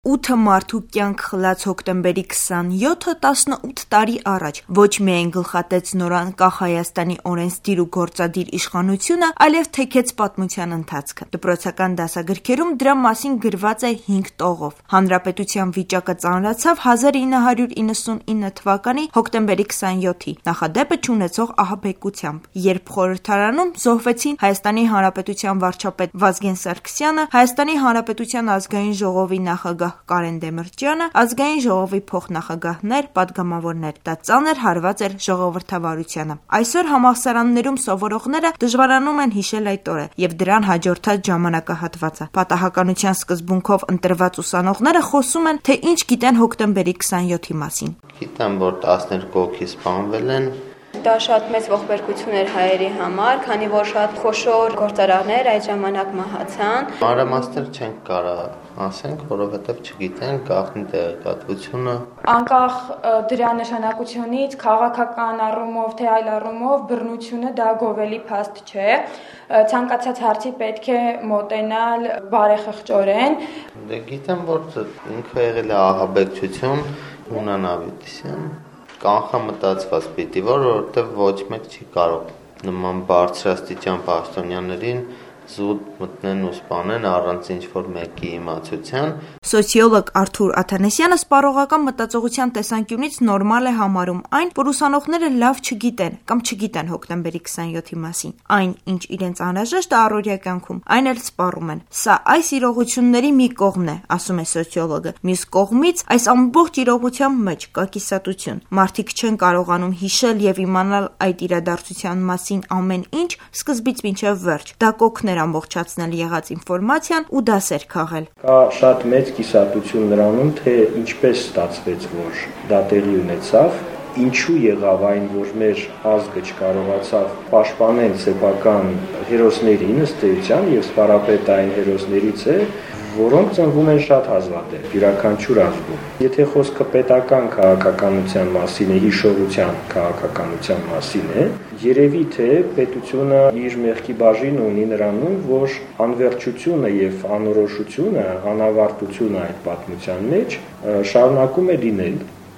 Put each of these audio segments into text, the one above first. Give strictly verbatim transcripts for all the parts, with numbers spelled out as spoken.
ութ մարդու կյանք խլած հոկտեմբերի քսանյոթը տասնութ տարի առաջ ոչ միայն գլխատեց նորանկախ Հայաստանի օրենսդիր ու գործադիր իշխանությունը, այլև թեքեց պատմության ընթացքը։ Դպրոցական դասագրքերում դրա մասին գրված է հինգ տողով։ Հանրապետության վիճակը ծանրացավ հազար ինը հարյուր իննսունինը թվականի հոկտեմբերի քսանյոթի նախադեպը չունեցող ահաբեկությամբ, երբ խորհրդարանում զոհվեցին Հայաստանի Հանրապետության վարչապետ Վազգեն Սարգսյանը, Հայաստանի Հանրապետության ազգային ժողովի նախագահ Կարեն Դեմիրճյանը, ազգային ժողովի փոխնախագահներ, падգամավորներ։ Դա ծանր հարված էր ժողովրդավարությանը։ Այսօր համալսարաններում սովորողները դժվարանում են հիշել այդ օրը եւ դրան հաջորդած ժամանակահատվածը։ Պատահականության սկզբունքով ընտրված ուսանողները խոսում են, թե ինչ գիտեն հոկտեմբերի քսանյոթի մասին։ Գիտեմ, որ տասներկու հոգի սպանվել են։ Դա շատ մեծ ողբերգություն էր հայերի համար, քանի որ շատ խոշոր գործարարներ այդ ժամանակ մահացան։ Մանրամասներ չենք կարող ասենք, որովհետև չգիտենք գաղտնի տեղեկատվությունը։ Անկախ դրա նշանակությունից քաղաքական առումով թե այլ առումով բռնությունը դա գովելի փաստ չէ։ Ցանկացած հարցի պետք է մոտենալ բարեխղճորեն։ Դե գիտեմ, որ ինքը եղել է ահաբեկչություն, Հունանավիտիսյան։ Կանխամտածված պիտի որ, որովհետև ոչ մեկ չի կարող նման բարձրաստիճան պաշտոնյաներին զուտ մտնեն ու սպանեն առանց ինչ-որ մեկի իմացության։ Սոցիոլոգ Արթուր Աթանեսյանը սպառողական մտածողության տեսանկյունից նորմալ է համարում այն, որ ուսանողները լավ չգիտեն կամ չգիտեն հոկտեմբերի քսանյոթի մասին։ Այն, ինչ իրենց անհրաժեշտ է առօրյա կյանքում, այն էլ սպառում են։ Սա այս իրողությունների մի կողմն է, ասում է սոցիոլոգը։ Մյուս կողմից այս ամբողջ իրողության մեջ կա կիսատություն։ Մարդիկ չեն կարողանում հիշել եւ իմանալ այդ իրադարձության մասին ամեն ինչ սկզբից մինչեւ վերջ։ Դա կօգներ ամբողջացնել եղած ինֆորմացիան ու դասեր քաղել։ Կա շատ մեծ կիսատություն նրանում, թե ինչպես ստացվեց, որ դա տեղի ունեցավ, ինչու եղավ այն, որ մեր ազգը չկարողացավ պաշտպանել սեփական հերոսներին ըստ էության եւ սպառապետը այն հերոսներից է, որոնք ծնվում են շատ հազվադեպ, յուրաքանչյուր ազգում։ Եթե խոսքը պետական քաղաքականության մասին է, հիշողության քաղաքականության մասին է, երևի թե պետությունը իր մեղքի բաժին ունի նրանում, որ անվերջությունը եւ անորոշությունը, անավարտությունը այդ պատմության մեջ շարունակում է լինել,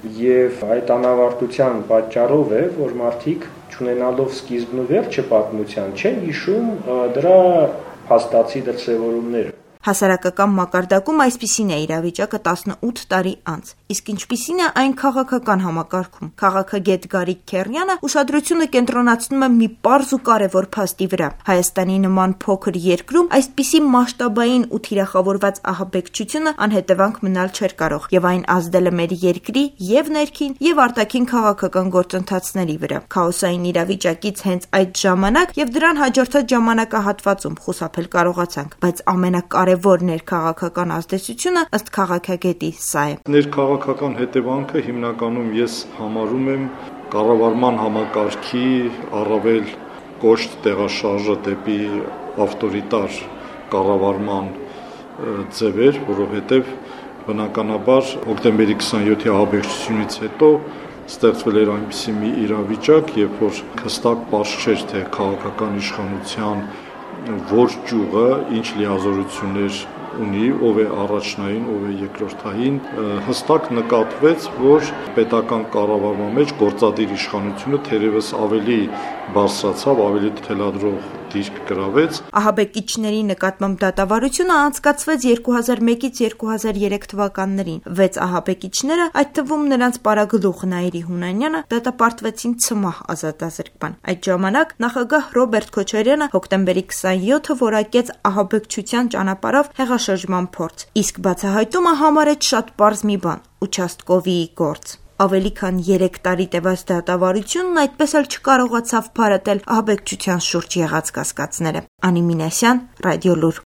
եւ այդ անավարտության պատճառով է, որ մարդիկ չունենալով սկիզբն ու վերջը պատմության չեն հիշում դրա փաստացի դրսևորումները։ Հասարակական մակարդակում այսպիսին է իրավիճակը տասնութ տարի անց, իսկ ինչպիսին է այն քաղաքական համակարգում։ Քաղաքագետ Գարիկ Քերյանը ուշադրությունը կենտրոնացնում է մի պարզ ու կարևոր փաստի վրա։ Հայաստանի նման փոքր երկրում այսպիսի մասշտաբային ու թիրախավորված ահաբեկչությունը անհետևանք մնալ չէր կարող, եւ այն ազդել է մեր երկրի եւ ներքին եւ արտաքին քաղաքական գործընթացների վրա։ Քաոսային իրավիճակից հենց այդ ժամանակ եւ դրան հաջորդած ժամանակահատվածում խուսափել կարողացանք, բայց ամենակարևորը որ ներքաղաքական ազդեցությունը ըստ քաղաքագետի սա է։ Ներքաղաքական հետևանքը հիմնականում ես համարում եմ կառավարման համակարգի առավել կոշտ տեղաշարժը դեպի ավտորիտար կառավարման ձևեր, որովհետև բնականաբար հոկտեմբերի քսանյոթի ահաբեկչությունից հետո ստեղծվել էր այնպիսի մի իրավիճակ, երբ որ հստակ պարզ չէր, թե քաղաքական իշխանության որ ճյուղը ինչ լիազորություններ ունի, ով է առաջնային, ով է երկրորդային, հստակ նկատվեց, որ պետական կառավարման մեջ գործադիր իշխանությունը թերևս ավելի բարձրացավ, ավելի թելադրող դիրք գրավեց։ Ահաբեկիչների նկատմամբ դատավարությունը անցկացվեց երկու հազար մեկից երկու հազար երեք թվականներին։ Վեց ահաբեկիչները, այդ թվում նրանց պարագլուխ Նաիրի Հունանյանը, դատապարտվեցին ցմահ ազատազրկման։ Այդ ժամանակ նախագահ Ռոբերտ Քոչարյանը հոկտեմբերի քսանյոթը որակեց ահաբեկչության ճանապարհով հեղաշրջման փորձ, իսկ բացահայտումը համարեց շատ պարզ մի բան՝ ուչաստկովիի գործ։ Ավելի քան երեք տարի տևած դատավարությունն այդպես էլ չկարողացավ փարատել ահաբեկչության շուրջ եղած կասկածները։ Անի Մինասյան, Ռադիոլուր։